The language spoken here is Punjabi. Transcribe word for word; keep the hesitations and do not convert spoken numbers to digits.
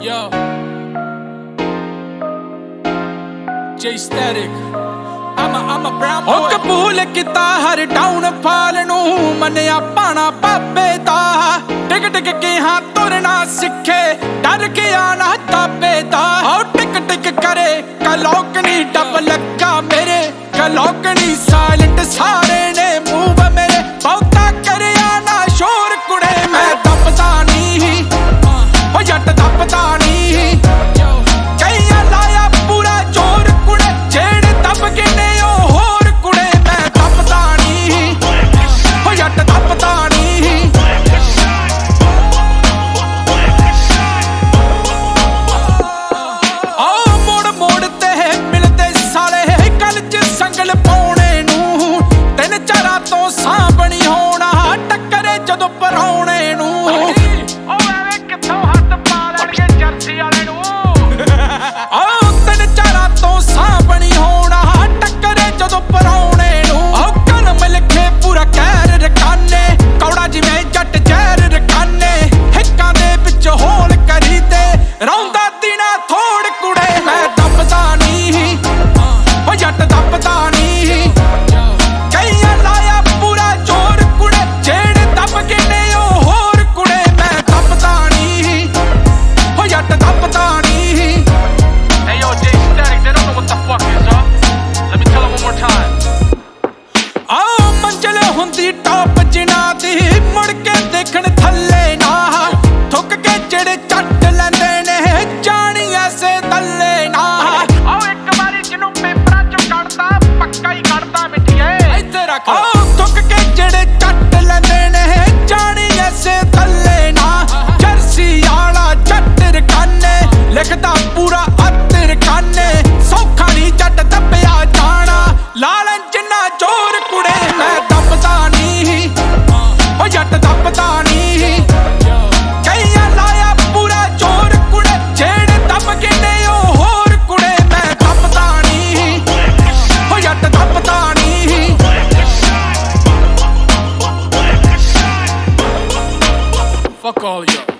Yo, J Static. I'm a, I'm a brown boy. ਉਹ ਕਬੂਲ ਕੀਤਾ ਹਰ ਡਾਊਨ ਫਾਲ ਨੂੰ ਮੰਨਿਆ ਪਾਣਾ ਬਾਬੇ ਦਾ ਟਿਕ ਟਿਕ ਕੇ ਹਾਂ ਤੁਰਨਾ ਸਿੱਖੇ ਡਰ ਗਿਆ ਨਾ ਤਾਬੇ ਦਾ ਉਹ ਟਿਕ ਟਿਕ ਕਰੇ ਕਲੋਕ ਨਹੀਂ ਡੱਬ ਲੱਗਾ ਮੇਰੇ ਕਲੋਕ ਨਹੀਂ ਸਾਇਲੈਂਟ ਸਾਰੇ ਨੇ ਮੂਵ ਮੇਰੇ ਬਹੁਤਾ ਕਰਿਆ ਨਾ ਸ਼ੋਰ ਕੁੜੇ ਮੈਂ ਦੱਬਦਾ ਨਹੀਂ ਉਹ ਜੱਟ ਦੱਬਦਾ ਨਹੀਂ ਕਈਆਂ ਲਾਇਆ ਪੂਰਾ ਜ਼ੋਰ ਕੁੜੇ ਜਿਹੜੇ ਦੱਬ ਕੇ ਨੇ ਉਹ ਹੋਰ ਕੁੜੇ ਮੈਂ ਦੱਬਦਾ ਨਹੀਂ ਉਹ ਜੱਟ ਦੱਬਦਾ ਨਹੀਂ ਆਹ ਮੋੜ ਮੋੜ ਤੇ ਮਿਲਦੇ ਸਾਲੇ ਗੱਲ ਚ ਸੰਗਲ ਪਾਉਣੇ ਨੂੰ ਤਿੰਨ ਚਾਰਾਂ ਤੋਂ ਸਾਂਭਣੀ ਹੋਣਾ ਟੱਕਰੇ ਜਦੋਂ ਪਰਾਉਣੇ ਨੂੰ ਉਹ ਐਵੇਂ ਕਿੱਥੋਂ ਹੱਥ ਪਾ ਲੈਣਗੇ ਜਰਸੀ ਵਾਲੇ ਨੂੰ ਆਹ ਤਿੰਨ ਚਾਰਾਂ ਤੋਂ ਸਾਂਭਣੀ ਹੋਣਾ ਟੱਕਰੇ ਜਦੋਂ ਪਰਾਉਣੇ ਨੂੰ ਆਹ ਕਲਮ ਲਿਖੇ ਪੂਰਾ ਕਹਿਰ ਰਕਾਨੇ ਕੌੜਾ ਜਿਵੇਂ ਜੱਟ ਜ਼ਹਿਰ ਰਕਾਨੇ ਹਿੱਕਾਂ ਦੇ ਵਿੱਚ ਹੋਲ ਕਰੀ ਤੇ ਰੌਂਦਾ ਦਿਨਾ ਥੋੜ ਕੁੜੇ ਮੈਂ ਦੱਬਦਾ ਨਹੀਂ ਉਹ ਜੱਟ ਦੱਬਦਾ ਨਹੀਂ ਕਈਆਂ ਲਾਇਆ ਪੂਰਾ ਜ਼ੋਰ ਕੁੜੇ ਜਿਹੜੇ ਦੱਬ ਕੇ ਨੇ ਉਹ ਹੋਰ ਕੁੜੇ ਮੈਂ ਦੱਬਦਾ ਨਹੀਂ ਉਹ ਜੱਟ ਦੱਬਦਾ ਨਹੀਂ Hey yo, J Static, they don't know what the fuck is up. Let me tell them one more time. ਆਹ ਮੰਜ਼ਿਲ ਹੁੰਦੀ ਟੌਪ ਜਿਨ੍ਹਾਂ ਦੀ ਮੁੜ ਕੇ ਦੇਖਣ ਥੱਲੇ ਨਾ ਥੁੱਕ ਕੇ ਜਿਹੜੇ ਚੱਟ ਲੈਂਦੇ ਨੇ ਜਾਣੀ ਐਸੇ ਦੱਲੇ ਨਾ ਆਹ ਇੱਕ ਵਾਰੀ ਜਿਹਨੂੰ ਪੇਪਰਾਂ ਚੋਂ ਕੱਢਦਾ ਪੱਕਾ ਹੀ ਕੱਢਦਾ ਮਿੱਠੀਏ ਇੱਥੇ ਰੱਖ ਆਹ ਥੁੱਕ ਕੇ ਜਿਹੜੇ ਚੱਟ ਲੈਂਦੇ ਨੇ ਜਾਣੀ ਐਸੇ ਦੱਲੇ ਨਾ ਜਰਸੀ ਵਾਲਾ ਜੱਟ ਰਕਾਨੇ ਲਿਖਦਾ ਪੂਰਾ ਅੱਤ ਰਕਾਨੇ ਸੌਖਾ ਨਹੀਂ ਜੱਟ ਦੱਬਿਆ ਜਾਣਾ ਲਾਲਨ ਜਿੰਨਾ ਜ਼ੋਰ ਕੁੜੇ ਮੈਂ ਦੱਬਦਾ ਨਹੀਂ ਉਹ ਜੱਟ ਦੱਬਦਾ ਨਹੀਂ ਕਈਆਂ ਲਾਇਆ ਪੂਰਾ ਜ਼ੋਰ ਕੁੜੇ ਜਿਹੜੇ ਦੱਬ ਕੇ ਨੇ ਉਹ ਹੋਰ ਕੁੜੇ ਮੈਂ ਦੱਬਦਾ ਨਹੀਂ ਉਹ ਜੱਟ ਦੱਬਦਾ ਨਹੀਂ Fuck all of y'all.